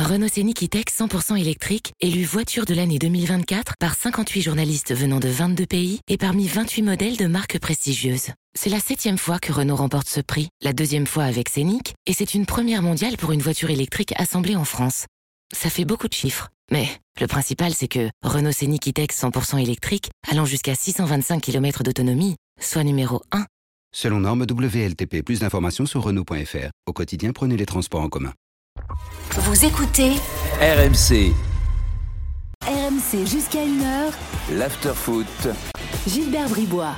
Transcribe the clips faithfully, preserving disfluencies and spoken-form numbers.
Renault Scénic E-Tech cent pour cent électrique, élu voiture de l'année deux mille vingt-quatre par cinquante-huit journalistes venant de vingt-deux pays et parmi vingt-huit modèles de marques prestigieuses. C'est la septième fois que Renault remporte ce prix, la deuxième fois avec Scénic, et c'est une première mondiale pour une voiture électrique assemblée en France. Ça fait beaucoup de chiffres, mais le principal c'est que Renault Scénic E-Tech cent pour cent électrique, allant jusqu'à six cent vingt-cinq kilomètres d'autonomie, soit numéro un. Selon norme W L T P, plus d'informations sur Renault point F R. Au quotidien, prenez les transports en commun. Vous écoutez R M C. R M C jusqu'à une heure. L'afterfoot. Gilbert Bribois.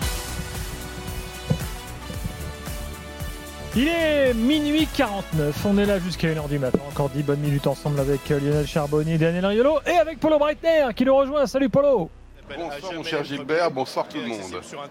Il est minuit quarante-neuf, on est là jusqu'à une heure du matin, encore dix bonnes minutes ensemble avec Lionel Charbonnier, Daniel Riolo et avec Polo Breitner qui nous rejoint. Salut Polo. Bonsoir mon cher Gilbert, bonsoir tout le monde.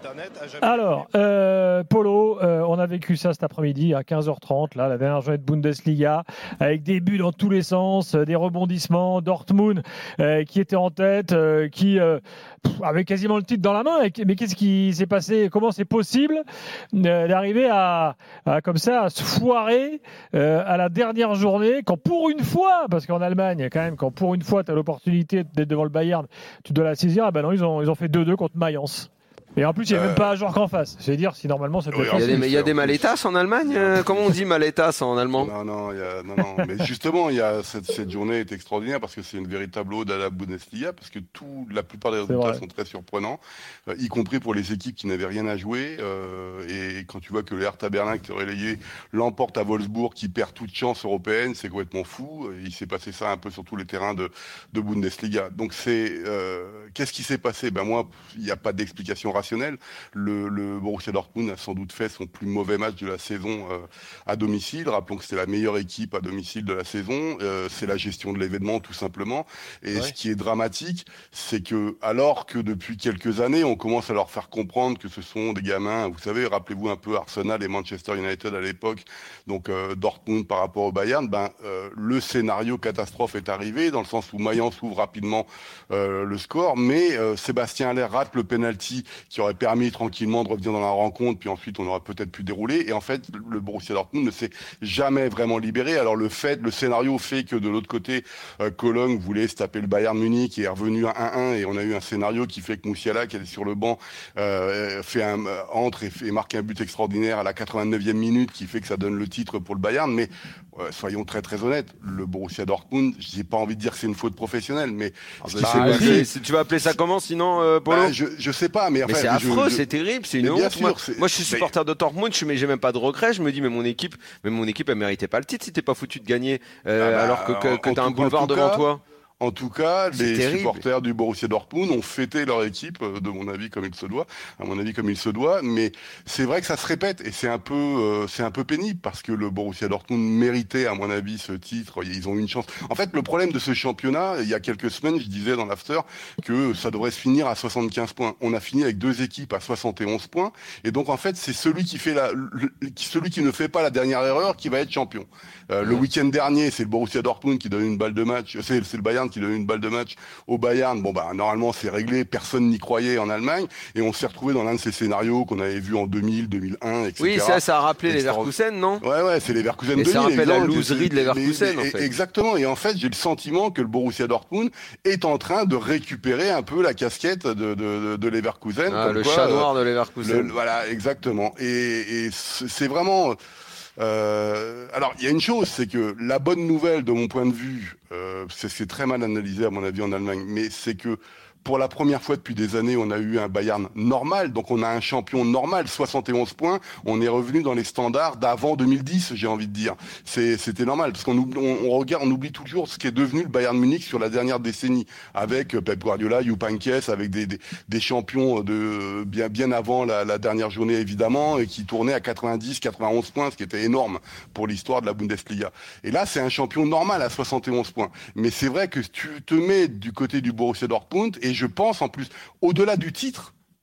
Alors, euh, Polo, euh, on a vécu ça cet après-midi à quinze heures trente, là, la dernière journée de Bundesliga, avec des buts dans tous les sens, euh, des rebondissements, Dortmund euh, qui était en tête, euh, qui euh, pff, avait quasiment le titre dans la main. Mais qu'est-ce qui s'est passé? Comment c'est possible euh, d'arriver à, à comme ça à se foirer euh, à la dernière journée, quand pour une fois, parce qu'en Allemagne quand même, quand pour une fois tu as l'opportunité d'être devant le Bayern, tu dois la saisir. Ah ben non, ils ont ils ont fait deux deux contre Mayence. Et en plus, il n'y a euh... même pas un joueur qu'en face. C'est dire si normalement ça devait oui, Il y a des, il y a des maletas en Allemagne euh, Comment on dit maletas en allemand? Non, non, il y a, non, non. Mais justement, il y a, cette, cette journée est extraordinaire parce que c'est une véritable ode à la Bundesliga, parce que tout, la plupart des résultats sont très surprenants, euh, y compris pour les équipes qui n'avaient rien à jouer. Euh, et quand tu vois que le Hertha Berlin, qui est relayé, l'emporte à Wolfsburg, qui perd toute chance européenne, c'est complètement fou. Il s'est passé ça un peu sur tous les terrains de, de Bundesliga. Donc, c'est euh, qu'est-ce qui s'est passé? Ben moi, il n'y a pas d'explication rationnelle. Le, le Borussia Dortmund a sans doute fait son plus mauvais match de la saison euh, à domicile. Rappelons que c'était la meilleure équipe à domicile de la saison. Euh, c'est la gestion de l'événement, tout simplement. Et ouais. Ce qui est dramatique, c'est que, alors que depuis quelques années, on commence à leur faire comprendre que ce sont des gamins, vous savez, rappelez-vous un peu Arsenal et Manchester United à l'époque, donc euh, Dortmund par rapport au Bayern, ben, euh, le scénario catastrophe est arrivé, dans le sens où Mayence ouvre rapidement euh, le score, mais euh, Sébastien Haller rate le penalty qui aurait permis tranquillement de revenir dans la rencontre, puis ensuite on aurait peut-être pu dérouler. Et en fait, le Borussia Dortmund ne s'est jamais vraiment libéré. Alors le fait, le scénario fait que de l'autre côté, euh, Cologne voulait se taper le Bayern Munich et est revenu à un un, et on a eu un scénario qui fait que Moussiala, qui est sur le banc, euh, fait un euh, entre et, fait, et marque un but extraordinaire à la quatre-vingt-neuvième minute, qui fait que ça donne le titre pour le Bayern. Mais euh, soyons très très honnêtes, le Borussia Dortmund, j'ai pas envie de dire que c'est une faute professionnelle, mais ah bah, passé, c'est, tu vas appeler ça comment sinon, euh, Polo? Bah, je, je sais pas, mais, mais enfin, c'est affreux. Je, je... C'est terrible, c'est une honte. Sûr, moi, c'est... moi, je suis supporter de Dortmund, je, mais j'ai même pas de regrets. Je me dis, mais mon équipe, mais mon équipe, elle méritait pas le titre si t'es pas foutu de gagner, euh, ah bah, alors que, que, que t'as un boulevard devant cas, toi. En tout cas, c'est les terrible. supporters du Borussia Dortmund ont fêté leur équipe, de mon avis comme il se doit, à mon avis comme il se doit. Mais c'est vrai que ça se répète et c'est un peu, euh, c'est un peu pénible parce que le Borussia Dortmund méritait, à mon avis, ce titre. Ils ont eu une chance. En fait, le problème de ce championnat, il y a quelques semaines, je disais dans l'after que ça devrait se finir à soixante-quinze points. On a fini avec deux équipes à soixante et onze points, et donc en fait, c'est celui qui fait la, le, celui qui ne fait pas la dernière erreur qui va être champion. Euh, le week-end dernier, c'est le Borussia Dortmund qui donne une balle de match. C'est, c'est le Bayern qui donne une balle de match au Bayern. Bon, bah, normalement, c'est réglé. Personne n'y croyait en Allemagne. Et on s'est retrouvé dans l'un de ces scénarios qu'on avait vu en deux mille, deux mille un, et cetera. Oui, ça, ça a rappelé les Leverkusen, non? Ouais, ouais, c'est les Leverkusen deux mille. Et ça rappelle la loserie de Leverkusen, en fait. Exactement. Et en fait, j'ai le sentiment que le Borussia Dortmund est en train de récupérer un peu la casquette de, de, de, de Leverkusen. Ah, le quoi, chat noir de Leverkusen. Le, voilà, exactement. Et, et c'est vraiment... Euh, alors, il y a une chose, c'est que la bonne nouvelle, de mon point de vue, euh, c'est, c'est très mal analysé à mon avis en Allemagne, mais c'est que pour la première fois depuis des années, on a eu un Bayern normal, donc on a un champion normal, soixante et onze points, on est revenu dans les standards d'avant deux mille dix, j'ai envie de dire. C'est, c'était normal, parce qu'on oublie, on, on regarde, on oublie toujours ce qui est devenu le Bayern Munich sur la dernière décennie, avec Pep Guardiola, Jupp Heynckes, avec des, des, des champions de bien, bien avant la, la dernière journée évidemment, et qui tournaient à quatre-vingt-dix, quatre-vingt-onze points, ce qui était énorme pour l'histoire de la Bundesliga. Et là, c'est un champion normal à soixante et onze points. Mais c'est vrai que tu te mets du côté du Borussia Dortmund, et je pense en plus, au-delà du titre,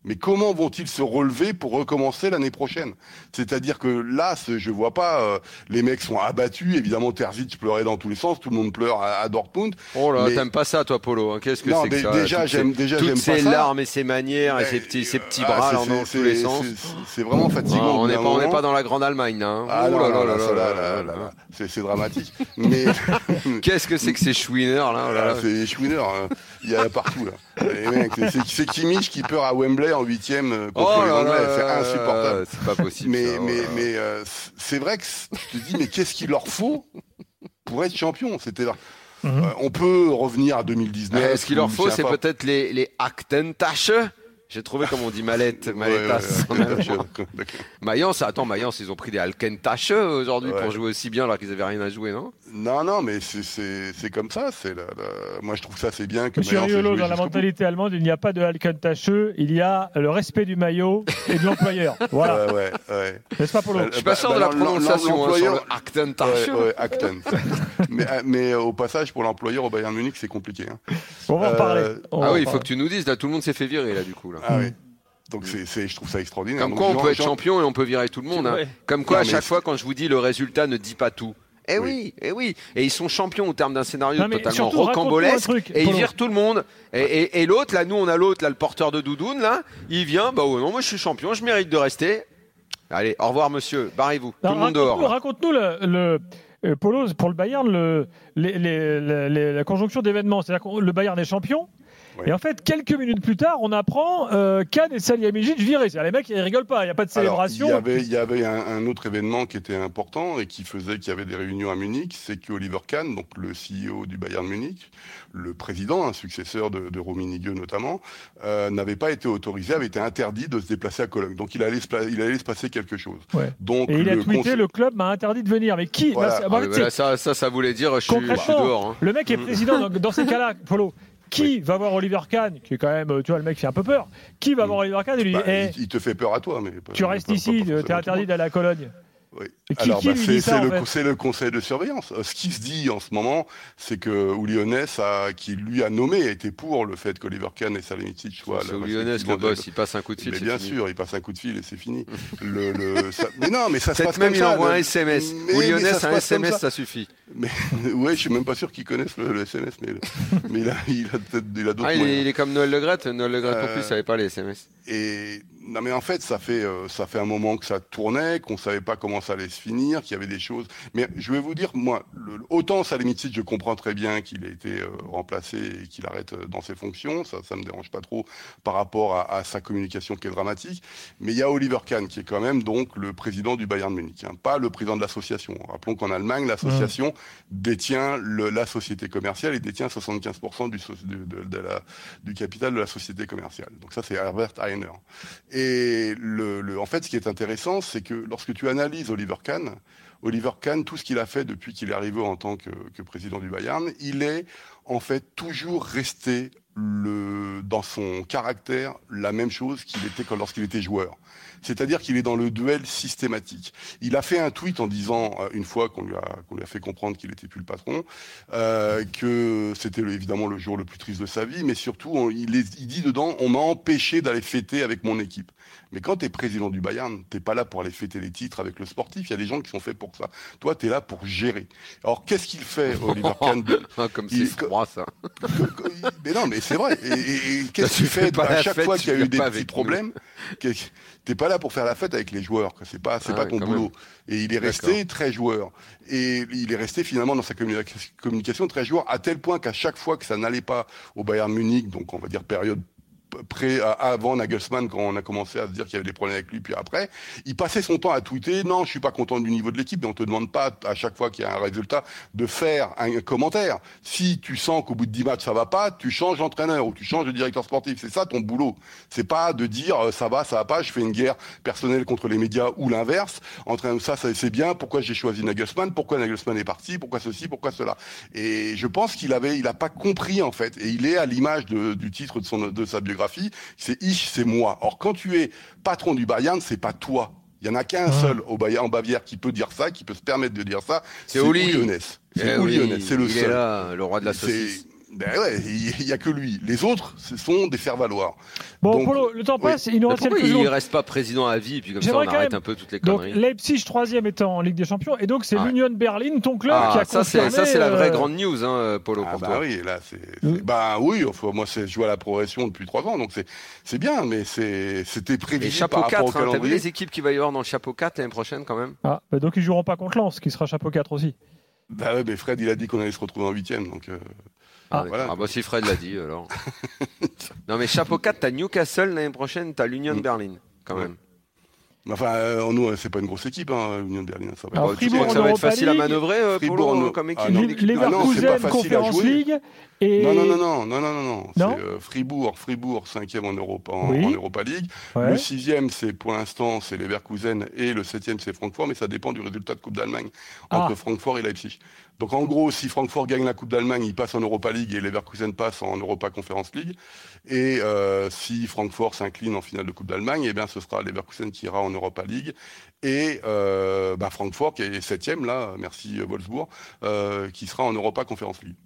Mais comment vont-ils se relever pour recommencer l'année prochaine? C'est-à-dire que là, je vois pas, euh, les mecs sont abattus. Évidemment, Terzic pleurait dans tous les sens. Tout le monde pleure à, à Dortmund. Oh là, mais... t'aimes pas ça, toi, Polo, hein. Qu'est-ce que non, c'est que ça? Déjà, toutes j'aime, ces, déjà, toutes j'aime ces pas ça. larmes et ces manières mais, et ces petits, ces petits bras, ah, là, dans tous les sens. C'est, c'est vraiment fatigant. Non, on n'est pas, on n'est moment. pas dans la grande Allemagne, là. Hein. Ah oh non, là non, là là, là là, là là, là là, là. c'est, c'est dramatique. Mais qu'est-ce que c'est que ces chouineurs, là? Oh là là. Ah, c'est chouineurs. Hein. Il y en a partout, là. Les mecs, c'est, c'est Kimmich qui perd à Wembley en huitième contre oh les là Anglais. Là C'est là insupportable. là, c'est pas possible. Mais, ça, mais, oh mais euh, c'est vrai que tu te dis, mais qu'est-ce qu'il leur faut pour être champion? C'était là. Mm-hmm. Euh, on peut revenir à deux mille dix-neuf. Euh, ce qu'il leur faut, c'est pas... peut-être les, les Aktentasche. J'ai trouvé comme on dit mallette, malletas. Ouais, ouais, ouais, Mayence, attends, Mayence, ils ont pris des Alkentasche aujourd'hui ouais. pour jouer aussi bien alors qu'ils avaient rien à jouer, non? Non, non, mais c'est, c'est, c'est comme ça. C'est la, la... Moi, je trouve ça c'est bien que. Monsieur Riolo, dans la mentalité bout. allemande, il n'y a pas de Alkentasche, il y a le respect du maillot et de l'employeur. Voilà. Ouais, ouais, ouais. N'est-ce pas, Polo? Je suis pas sûr bah, de la prononciation hein, sur le Aktentasche. Ouais, ouais, Akten. mais, mais au passage, pour l'employeur au Bayern Munich, c'est compliqué. Hein. On va en parler. Euh... On ah va oui, il parler. faut que tu nous dises. Là, tout le monde s'est fait virer là, du coup. Là. Ah oui. Donc c'est, c'est, je trouve ça extraordinaire. Comme Donc, quoi, on genre, peut être genre... champion et on peut virer tout le monde. Hein. Comme quoi, non, à chaque fois, quand je vous dis le résultat ne dit pas tout. Eh oui, oui, eh oui. Et ils sont champions au terme d'un scénario non, totalement rocambolesque. Et ils virent tout le monde. Et, et, et l'autre, là, nous, on a l'autre, là, le porteur de doudoune, là. Il vient, bah oh, non, moi, je suis champion, je mérite de rester. Allez, au revoir, monsieur. Barrez-vous. Tout non, le monde raconte-nous, dehors. Raconte-nous le. le... Euh, Polo, pour le Bayern, le, les, les, les, les, la conjonction d'événements, c'est-à-dire que le Bayern est champion, oui. Et en fait, quelques minutes plus tard, on apprend euh, Kahn et Salihamidzic virés. C'est-à-dire, les mecs, ils rigolent pas, il n'y a pas de célébration. Alors, il y avait, il y avait un, un autre événement qui était important et qui faisait qu'il y avait des réunions à Munich, c'est que Oliver Kahn, donc le C E O du Bayern Munich, le président, un successeur de, de Rummenigge notamment, euh, n'avait pas été autorisé, avait été interdit de se déplacer à Cologne. Donc il allait se, il allait se passer quelque chose. Ouais. Donc, et il a le tweeté, conseil... le club m'a interdit de venir. Mais qui voilà. bah, ah, bah, là, ça, ça, ça voulait dire je suis, je suis dehors. Hein. Le mec est président dans, dans ces cas-là, Polo. Qui oui. va voir Oliver Kahn, qui est quand même, tu vois, le mec fait un peu peur. Qui va mmh. voir Oliver Kahn et lui dit bah, hey, il te fait peur à toi, mais pas, tu restes pas, ici, pas, pas t'es interdit d'aller à Cologne. Oui. Qui, Alors, qui bah, lui c'est, dit ça, c'est, en le, fait c'est le conseil de surveillance. Ce qui se dit en ce moment, c'est que Uli Hoeneß, a, qui lui a nommé, a été pour le fait qu'Oliver Kahn et Salihamidzic soient. C'est Uli Hoeneß le boss, il passe un coup de fil. Mais bien sûr, il passe un coup de fil et c'est fini. le, le, ça... Mais non, mais ça se Peut-être passe même comme il ça. envoie le... un S M S. Uli Hoeneß, un S M S, ça. ça suffit. Mais ouais, je suis même pas sûr qu'ils connaissent le, le S M S, mais, mais il a, il a peut-être, il a d'autres. Ah, il, moyens. Il est comme Noël Le Graët. Noël Le Graët non plus, il savait pas les S M S. Et non, mais en fait, ça fait euh, ça fait un moment que ça tournait, qu'on savait pas comment ça allait se finir, qu'il y avait des choses. Mais je vais vous dire, moi, le, autant Salihamidzic, je comprends très bien qu'il ait été euh, remplacé et qu'il arrête euh, dans ses fonctions, ça, ça me dérange pas trop par rapport à, à sa communication qui est dramatique. Mais il y a Oliver Kahn qui est quand même donc le président du Bayern Munich, hein, pas le président de l'association. Rappelons qu'en Allemagne, l'association mmh. détient le, la société commerciale et détient soixante-quinze pour cent du, de, de, de la, du capital de la société commerciale. Donc ça, c'est Herbert Hainer. Et le, le, en fait, ce qui est intéressant, c'est que lorsque tu analyses Oliver Kahn, Oliver Kahn, tout ce qu'il a fait depuis qu'il est arrivé en tant que, que président du Bayern, il est en fait toujours resté le, dans son caractère la même chose qu'il était quand, lorsqu'il était joueur. C'est-à-dire qu'il est dans le duel systématique. Il a fait un tweet en disant, euh, une fois qu'on lui a, qu'on lui a fait comprendre qu'il n'était plus le patron, euh, que c'était le, évidemment le jour le plus triste de sa vie, mais surtout, on, il, est, il dit dedans, on m'a empêché d'aller fêter avec mon équipe. Mais quand tu es président du Bayern, tu n'es pas là pour aller fêter les titres avec le sportif. Il y a des gens qui sont faits pour ça. Toi, tu es là pour gérer. Alors, qu'est-ce qu'il fait, Oliver Kahn? Comme c'est froid, ça. Mais non, mais c'est vrai. Et, et, et qu'est-ce qu'il fait à chaque fois qu'il y a eu des petits problèmes? T'es pas là pour faire la fête avec les joueurs. C'est pas, c'est ah, pas ton boulot. Même. Et il est resté D'accord. très joueur. Et il est resté finalement dans sa communication très joueur, à tel point qu'à chaque fois que ça n'allait pas au Bayern Munich, donc on va dire période près, avant Nagelsmann, quand on a commencé à se dire qu'il y avait des problèmes avec lui, puis après, il passait son temps à tweeter, non, je suis pas content du niveau de l'équipe, mais on te demande pas, à chaque fois qu'il y a un résultat, de faire un commentaire. Si tu sens qu'au bout de dix matchs ça va pas, tu changes d'entraîneur ou tu changes de directeur sportif. C'est ça ton boulot. C'est pas de dire, ça va, ça va pas, je fais une guerre personnelle contre les médias ou l'inverse. Entre ça, ça c'est bien, pourquoi j'ai choisi Nagelsmann, pourquoi Nagelsmann est parti, pourquoi ceci, pourquoi cela. Et je pense qu'il avait, il a pas compris, en fait. Et il est à l'image de, du titre de son, de sa biographie. C'est ich, c'est moi. Or, quand tu es patron du Bayern, c'est pas toi. Il y en a qu'un mmh. seul au Bayern, en Bavière, qui peut dire ça, qui peut se permettre de dire ça. C'est Uli Hoeneß. C'est Uli Hoeneß. C'est le il seul. Est là, le roi de la saucisse. Ben ouais, il n'y a que lui. Les autres, ce sont des faire-valoir. Bon, donc, Polo, le temps passe, oui. il nous reste quelques jours. Il ne reste pas président à vie, puis comme J'aimerais ça, on arrête même... un peu toutes les conneries. Donc, Leipzig, troisième étant en Ligue des Champions, et donc c'est ah, l'Union Berlin, ton club, ah, qui a ça, confirmé... C'est, ça, c'est la vraie euh... grande news, hein, Polo, ah, pour bah toi. Oui, là, c'est... c'est... Bah oui, enfin, moi, c'est... je joue à la progression depuis trois ans, donc c'est, c'est bien, mais c'est... c'était prévisible chapeau par quatre, rapport au hein, t'as vu les équipes qu'il va y avoir dans le chapeau quatre l'année prochaine, quand même ah, bah donc ils ne joueront pas contre Lens, qui sera chapeau quatre aussi. Bah ouais, mais Fred, il a dit qu'on allait se retrouver en huitième, donc... Euh... Ah, voilà. ah bah si Fred l'a dit alors. Non mais chapeau quatre, t'as Newcastle l'année prochaine, t'as l'Union de Berlin quand ouais. même. Enfin, euh, nous, c'est pas une grosse équipe, hein, l'Union de Berlin. Ça va, alors, être... Fribourg, ça va être facile League, à manœuvrer euh, Fribourg, pour comme équipe. Ah, non, Leverkusen, ah, Conference League. Et... Non, non, non, non, non, non, non, non. C'est euh, Fribourg, Fribourg, cinquième en Europa, en, oui. en Europa League. Ouais. Le sixième, c'est pour l'instant, c'est Leverkusen, et le septième, c'est Francfort, mais ça dépend du résultat de Coupe d'Allemagne entre ah. Francfort et Leipzig. Donc en gros, si Francfort gagne la Coupe d'Allemagne, il passe en Europa League et Leverkusen passe en Europa Conference League. Et euh, si Francfort s'incline en finale de Coupe d'Allemagne, eh bien ce sera Leverkusen qui ira en Europa League et euh, bah, Francfort qui est septième là, merci Wolfsburg, euh, qui sera en Europa Conference League.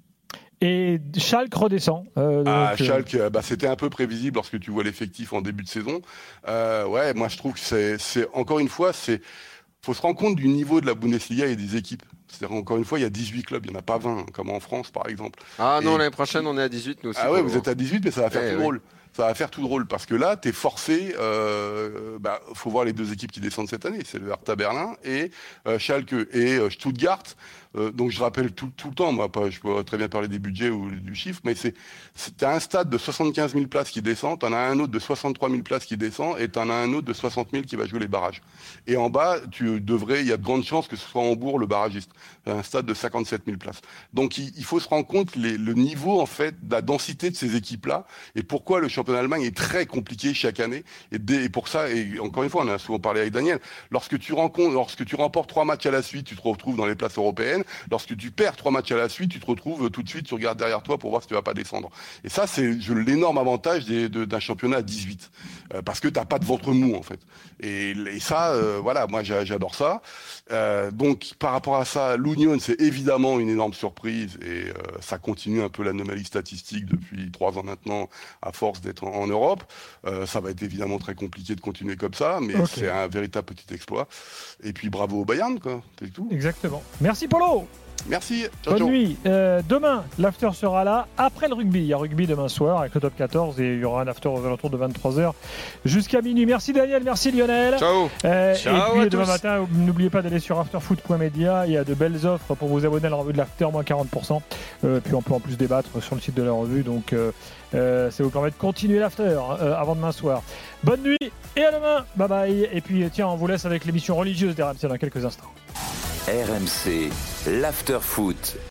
Et Schalke redescend. Euh, ah, donc, Schalke, euh... bah, c'était un peu prévisible lorsque tu vois l'effectif en début de saison. Euh, ouais, moi je trouve que c'est, c'est encore une fois, c'est faut se rendre compte du niveau de la Bundesliga et des équipes. C'est-à-dire, encore une fois, il y a dix-huit clubs, il n'y en a pas vingt, comme en France, par exemple. Ah non, et... l'année prochaine, on est à dix-huit, nous aussi. Ah ouais, vous êtes à dix-huit, mais ça va faire eh, tout oui. drôle. Ça va faire tout drôle, parce que là, t'es forcé, euh, bah, faut voir les deux équipes qui descendent cette année. C'est le Hertha Berlin et euh, Schalke et euh, Stuttgart. Euh, donc je rappelle tout, tout le temps, moi, pas, je peux très bien parler des budgets ou du chiffre, mais c'est, c'est un stade de soixante-quinze mille places qui descend, t'en as un autre de soixante-trois mille places qui descend, et t'en as un autre de soixante mille qui va jouer les barrages. Et en bas, tu devrais, il y a de grandes chances que ce soit Hambourg le barragiste. Un stade de cinquante-sept mille places. Donc il, il faut se rendre compte les, le niveau, en fait, de la densité de ces équipes-là, et pourquoi le championnat allemand est très compliqué chaque année. Et, dès, et pour ça, et encore une fois, on a souvent parlé avec Daniel, lorsque tu rencontres, lorsque tu remportes trois matchs à la suite, tu te retrouves dans les places européennes. Lorsque tu perds trois matchs à la suite, tu te retrouves tout de suite, tu regardes derrière toi pour voir si tu vas pas descendre. Et ça, c'est je, l'énorme avantage des, de, d'un championnat à dix-huit. Euh, parce que t'as pas de ventre mou, en fait. Et, et ça, euh, voilà, moi j'adore ça. Euh, donc, par rapport à ça, l'Union, c'est évidemment une énorme surprise. Et euh, ça continue un peu l'anomalie statistique depuis trois ans maintenant, à force d'être en, en Europe. Euh, ça va être évidemment très compliqué de continuer comme ça, mais okay. c'est un véritable petit exploit. Et puis bravo au Bayern, quoi. C'est tout. Exactement. Merci Polo. Merci. Ciao, Bonne ciao. nuit. Euh, demain, l'after sera là après le rugby. Il y a rugby demain soir avec le top quatorze et il y aura un after aux alentours de vingt-trois heures jusqu'à minuit. Merci Daniel, merci Lionel. Ciao. Euh, ciao et puis à demain tous. matin, n'oubliez pas d'aller sur afterfoot point media. Il y a de belles offres pour vous abonner à la revue de l'after, moins quarante pour cent. Euh, puis on peut en plus débattre sur le site de la revue. Donc euh, euh, ça vous permet de continuer l'after euh, avant demain soir. Bonne nuit et à demain. Bye bye. Et puis tiens, on vous laisse avec l'émission religieuse d'R M C dans quelques instants. R M C, l'after foot.